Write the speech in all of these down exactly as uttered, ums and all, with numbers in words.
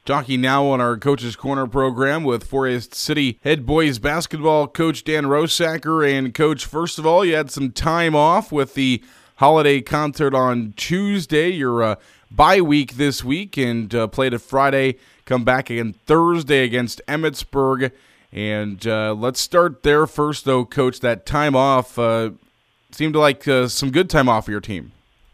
Talking now on our Coach's Corner program with Forest City head boys basketball coach Dan Rosacker. And, Coach, first of all, you had some time off with the holiday concert on Tuesday. Your uh, bye week this week and uh, played a Friday, come back again Thursday against Emmetsburg. And uh, let's start there first, though, Coach. That time off uh, seemed like uh, some good time off for your team.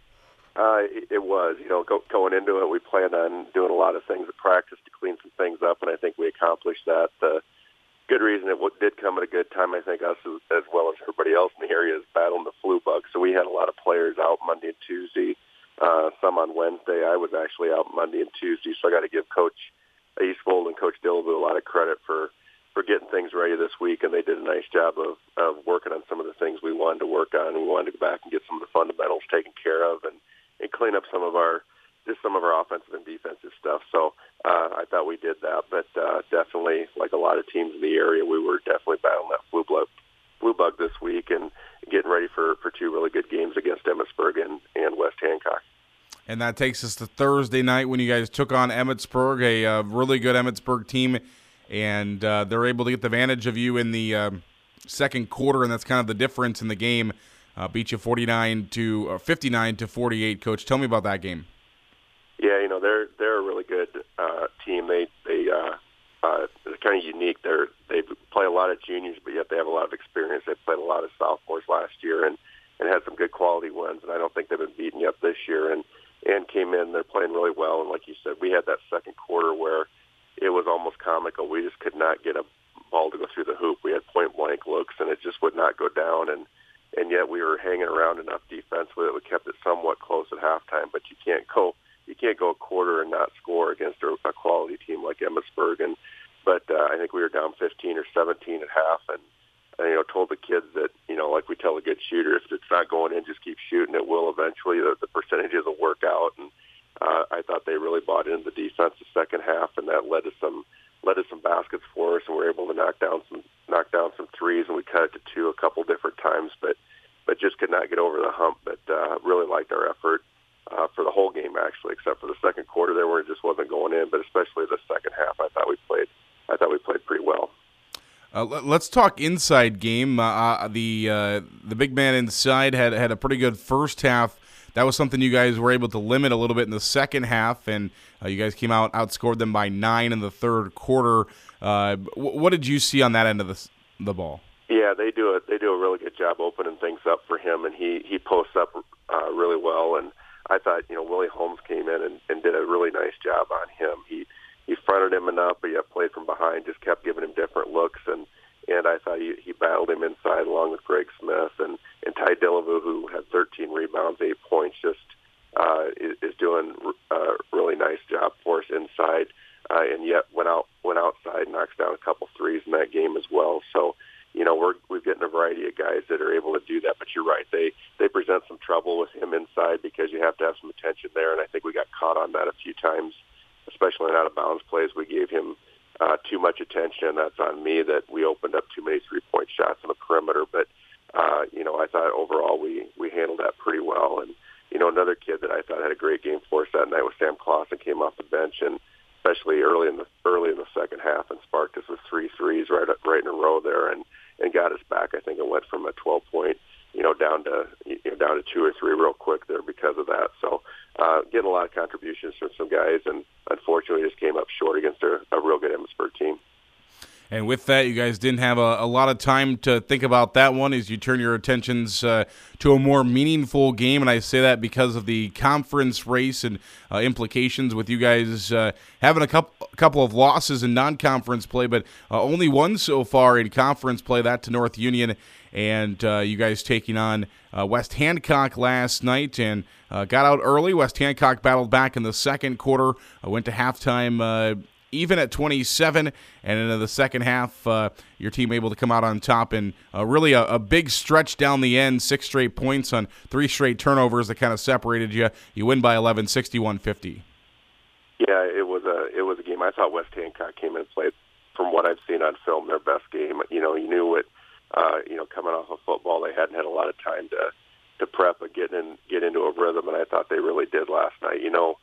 Uh, it was. You know, go, going into it, we planned on doing a lot of things at practice to clean some things up, and I think we accomplished that. The good reason it w- did come at a good time, I think, us as, as well as everybody else in the area is battling the flu bug. So we had a lot of players out Monday and Tuesday, uh, some on Wednesday. I was actually out Monday and Tuesday, so I got to give Coach Eastfold and Coach Dillaboo a lot of credit for, for getting things ready this week, and they did a nice job of, of working on some of the things we wanted to work on. We wanted to go back and get some of the fundamentals taken care of and and clean up some of our just some of our offensive and defensive stuff. So uh, I thought we did that, but uh, definitely, like a lot of teams in the area, we were definitely battling that flu bug, flu bug this week and getting ready for, for two really good games against Emmetsburg and, and West Hancock. And that takes us to Thursday night when you guys took on Emmetsburg, a uh, really good Emmetsburg team, and uh, they're able to get the advantage of you in the uh, second quarter, and that's kind of the difference in the game. Uh, beat you forty-nine to uh, fifty-nine to forty-eight. Coach, tell me about that game. Yeah, you know they're they're a really good uh, team. They they uh, uh, they're kind of unique. They're they play a lot of juniors, but yet they have a lot of experience. They played a lot of sophomores last year and, and had some good quality wins. And I don't think they've been beaten yet this year. And and came in, they're playing really well. And like you said, we had that second quarter where it was almost comical. We just could not get a ball to go through the hoop. We had point blank looks, and it just would not go down. And And yet we were hanging around enough defense with it. We kept it somewhat close at halftime, but you can't go you can't go a quarter and not score against a, a quality team like Emmetsburg. And but uh, I think we were down fifteen or seventeen at half, and, and you know told the kids that you know like we tell a good shooter, if it's not going in, just keep shooting. It will eventually. The, the percentages will work out. And uh, I thought they really bought into the defense the second half, and that led to some led to some baskets for us, and we were able to knock down some knock down some threes, and we cut it to two a couple different times, but but just could not get over the hump. But uh, really liked our effort uh, for the whole game, actually, except for the second quarter there where it just wasn't going in. But especially the second half, I thought we played. I thought we played pretty well. Uh, let's talk inside game. Uh, the uh, the big man inside had had a pretty good first half. That was something you guys were able to limit a little bit in the second half, and uh, you guys came out, outscored them by nine in the third quarter. Uh, what did you see on that end of the the ball? Yeah, they do a they do a really good job opening things up for him, and he he posts up uh, really well. And I thought you know Willie Holmes came in and, and did a really nice job on him. He he fronted him enough, but yet played from behind, just kept giving him different looks, and and I thought he, he battled him inside along with Greg Smith and and Ty Dillaboo, who had thirteen rebounds, eight points, just uh, is, is doing a really nice job for us inside, uh, and yet went out went outside, knocks down a couple threes in that game as well. So. You know, we're we've getting a variety of guys that are able to do that, but you're right. They they present some trouble with him inside because you have to have some attention there, and I think we got caught on that a few times, especially in out-of-bounds plays. We gave him uh, too much attention, and that's on me that we opened up too many three-point shots on the perimeter. But, uh, you know, I thought overall we, we handled that pretty well. And, you know, another kid that I thought had a great game for us that night was Sam Clausen, came off the bench, and especially early in the early in the second half, and sparked us with three threes right right in a row there, and, and got us back. I think it went from a twelve point, you know, down to you know, down to two or three real quick there because of that. So, uh, getting a lot of contributions from some guys, and unfortunately just came up short against a, a real good Emmetsburg team. And with that, you guys didn't have a, a lot of time to think about that one as you turn your attentions uh, to a more meaningful game. And I say that because of the conference race and uh, implications with you guys uh, having a couple, couple of losses in non-conference play, but uh, only one so far in conference play, that to North Union. And uh, you guys taking on uh, West Hancock last night and uh, got out early. West Hancock battled back in the second quarter, uh, went to halftime uh, even at twenty-seven, and into the second half, uh, your team able to come out on top, and uh, really a, a big stretch down the end, six straight points on three straight turnovers that kind of separated you. You win by eleven, sixty-one fifty. Yeah, it was a it was a game. I thought West Hancock came in and played, from what I've seen on film, their best game. You know, you knew what, uh, you know, coming off of football, they hadn't had a lot of time to to prep and get in get into a rhythm, and I thought they really did last night. You know,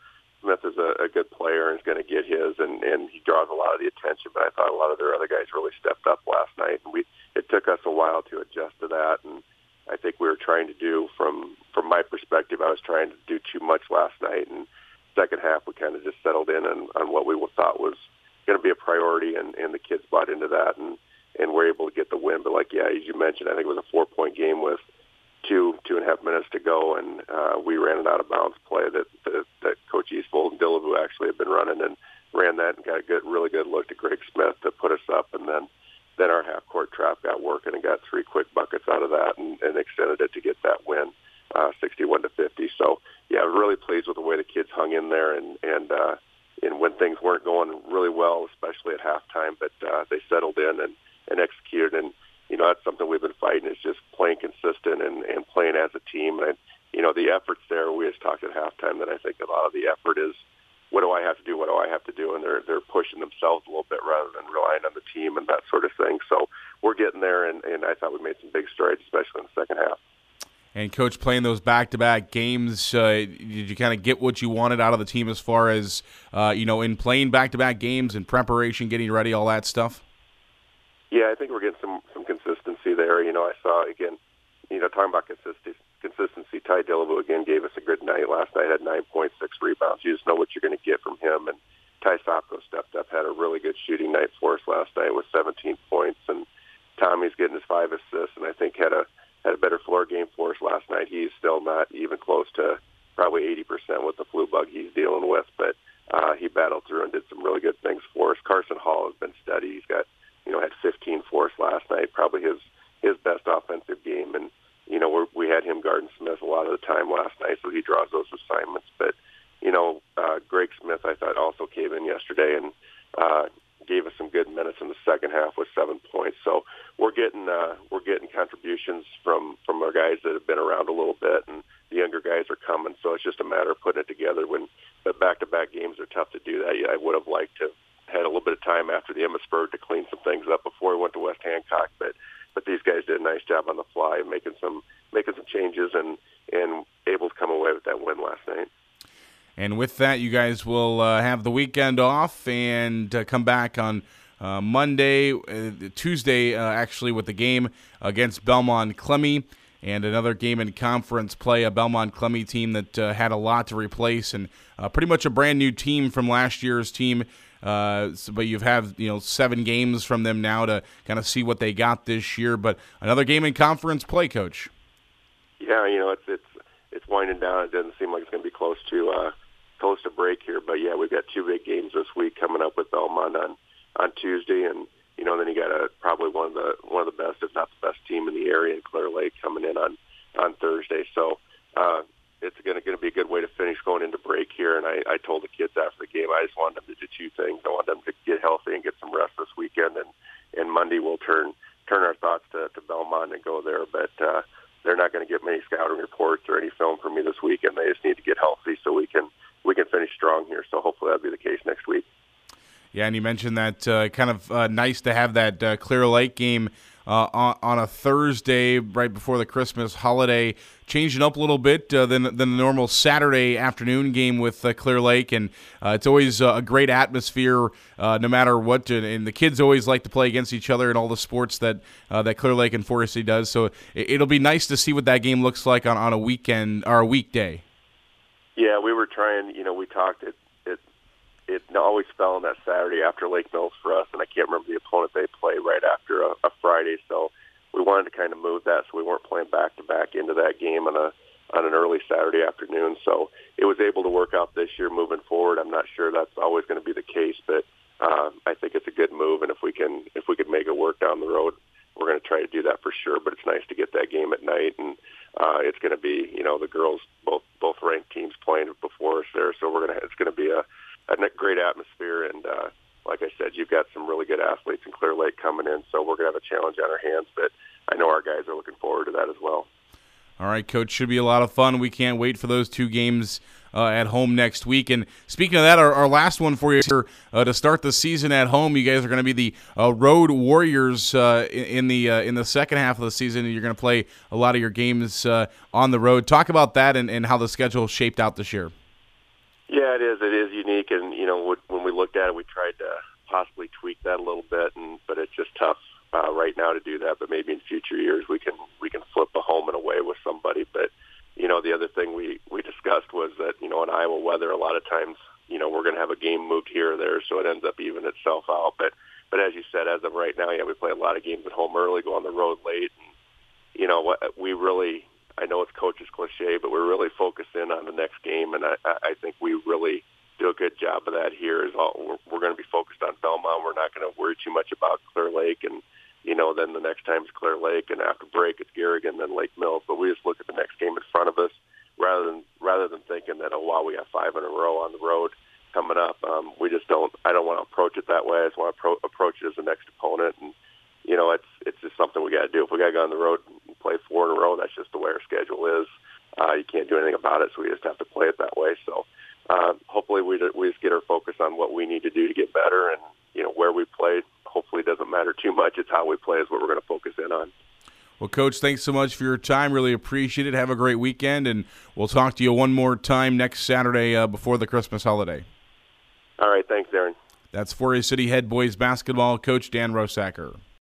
Smith is a, a good player and is going to get his, and, and he draws a lot of the attention. But I thought a lot of their other guys really stepped up last night, and we it took us a while to adjust to that. And I think we were trying to do, from from my perspective, I was trying to do too much last night. And second half, we kind of just settled in on, on what we thought was going to be a priority, and, and the kids bought into that, and, and were able to get the win. But like, yeah, as you mentioned, I think it was a four-point game with two, two and a half minutes to go, and uh, we ran an out-of-bounds play that, that, that Coach Eastfold and Dillaboo actually had been running, and ran that and got a good, really good look to Greg Smith to put us up, and then then our half-court trap got working and got three quick buckets out of that, and, and extended it to get that win, uh, sixty-one to fifty. So, yeah, I was really pleased with the way the kids hung in there, and and uh, and when things weren't going really well, especially at halftime, but uh, they settled in and, and executed. And you know, that's something we've been fighting, is just playing consistent and, and playing as a team. And you know, the effort's there. We just talked at halftime that I think a lot of the effort is, what do I have to do? What do I have to do? And they're they're pushing themselves a little bit rather than relying on the team and that sort of thing. So we're getting there, and, and I thought we made some big strides, especially in the second half. And, Coach, playing those back-to-back games, uh, did you kind of get what you wanted out of the team as far as, uh, you know, in playing back-to-back games and preparation, getting ready, all that stuff? Yeah, I think we're getting some, some consistency there. You know, I saw, again, you know, talking about consistency, consistency, Ty Dillaboo, again, gave us a good night last night, had nine point six rebounds. You just know what you're going to get from him. And Ty Sopko stepped up, had a really good shooting night for us last night with seventeen points. And Tommy's getting his five assists, and I think had a had a better floor game for us last night. He's still not even close to probably eighty percent with the flu bug he's dealing with, but uh, he battled through and did some really good things for us. Carson Hall has been steady. He's got, you know, had fifteen for us last night, probably his his best offensive game. And you know, we're, we had him guarding Smith a lot of the time last night, so he draws those assignments. But you know, uh, Greg Smith, I thought, also came in yesterday and uh, gave us some good minutes in the second half with seven points. So we're getting uh, we're getting contributions from, from our guys that have been around a little bit, and the younger guys are coming. So it's just a matter of putting it together. When the back-to-back games are tough to do that, yeah, I would have liked to have had a little bit of time after the Emmitsburg to clean some things up before we went to West Hancock. But but these guys did a nice job on the fly, making some making some changes and and able to come away with that win last night. And with that, you guys will uh, have the weekend off and uh, come back on uh, Monday, uh, Tuesday, uh, actually, with the game against Belmont Clemmy, and another game in conference play, a Belmont Clemmy team that uh, had a lot to replace, and uh, pretty much a brand new team from last year's team. Uh, so, but you've had, you know, seven games from them now to kind of see what they got this year. But another game in conference play, Coach. Yeah, you know, it's it's it's winding down. It doesn't seem like it's going to be close to uh, close to break here. But yeah, we've got two big games this week coming up with Belmont on, on Tuesday, and you know, then you got a probably one of the one of the best, if not the best, team in the area in Clear Lake coming in on on Thursday. So uh, it's going to going to be a good way to finish going into break here. And I, I told the kids after the game, I just wanted them to do two things. I want them to get healthy and get some rest this weekend, and and Monday we'll turn turn our thoughts to, to Belmont and go there. But uh, they're not going to get many scouting reports or any film from me this weekend. They just need to get healthy so we can we can finish strong here. So hopefully that'll be the case next week. Yeah, and you mentioned that uh, kind of uh, nice to have that uh, Clear Lake game uh, on, on a Thursday right before the Christmas holiday, changing up a little bit uh, than, than the normal Saturday afternoon game with uh, Clear Lake, and uh, it's always uh, a great atmosphere uh, no matter what, and, and the kids always like to play against each other in all the sports that uh, that Clear Lake and Forest City does, so it, it'll be nice to see what that game looks like on, on a weekend or a weekday. Yeah, we were trying, you know, we talked it. It always fell on that Saturday after Lake Mills for us, and I can't remember the opponent they played right after a, a Friday. So we wanted to kind of move that so we weren't playing back-to-back into that game on a on an early Saturday afternoon. So it was able to work out this year moving forward. I'm not sure that's always going to be the case, but uh, I think it's a good move, and if we can if we could make it work down the road, we're going to try to do that for sure. But it's nice to get that game at night, and uh, it's going to be, you know, the girls, both both ranked teams playing before us there, so we're going to it's going to be a a great atmosphere, and uh, like I said, you've got some really good athletes in Clear Lake coming in, so we're going to have a challenge on our hands, but I know our guys are looking forward to that as well. All right, Coach, should be a lot of fun. We can't wait for those two games uh, at home next week. And speaking of that, our, our last one for you here uh, to start the season at home, you guys are going to be the uh, Road Warriors uh, in, in the uh, in the second half of the season. You're going to play a lot of your games uh, on the road. Talk about that and, and how the schedule shaped out this year. Yeah, it is. It is unique, and you know, when we looked at it, we tried to possibly tweak that a little bit, and but it's just tough uh, right now to do that. But maybe in future years we can we can flip a home and away with somebody. But you know, the other thing we we discussed was that you know in Iowa weather, a lot of times you know we're going to have a game moved here or there, so it ends up evening itself out. But but as you said, as of right now, yeah, we play a lot of games at home early, go on the road late, and you know what we really. I know it's coach's cliche, but we're really focused in on the next game, and I, I think we really do a good job of that here. Is all we're, we're going to be focused on Belmont. We're not going to worry too much about Clear Lake, and you know, then the next time it's Clear Lake, and after break it's Garrigan, then Lake Mills. But we just look at the next game in front of us, rather than rather than thinking that oh wow we have five in a row on the road coming up. Um, we just don't. I don't want to approach it that way. I just want to pro- approach it as the next opponent, and you know, it's it's just something we got to do. If we got to go on the road and play four in a row, that's just the way our schedule is. Uh, you can't do anything about it, so we just have to play it that way. So uh, hopefully we we just get our focus on what we need to do to get better, and you know where we play. Hopefully it doesn't matter too much. It's how we play is what we're going to focus in on. Well, Coach, thanks so much for your time. Really appreciate it. Have a great weekend, and we'll talk to you one more time next Saturday uh, before the Christmas holiday. All right, thanks, Aaron. That's Forest City head boys basketball coach Dan Rosacker.